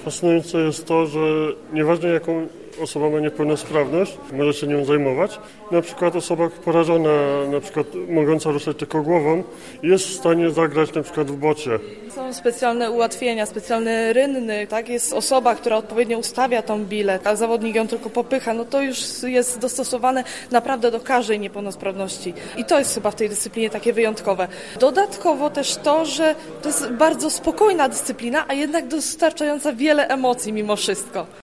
Fascynujące jest to, że nieważne jaką osoba ma niepełnosprawność, może się nią zajmować. Na przykład osoba porażona, na przykład mogąca ruszać tylko głową, jest w stanie zagrać na przykład w bocie. Są specjalne ułatwienia, specjalny rynny, tak? Jest osoba, która odpowiednio ustawia tą bilę, a zawodnik ją tylko popycha, no to już jest dostosowane naprawdę do każdej niepełnosprawności. I to jest chyba w tej dyscyplinie takie wyjątkowe. Dodatkowo też to, że to jest bardzo spokojna dyscyplina, a jednak dostarczająca wiele emocji mimo wszystko.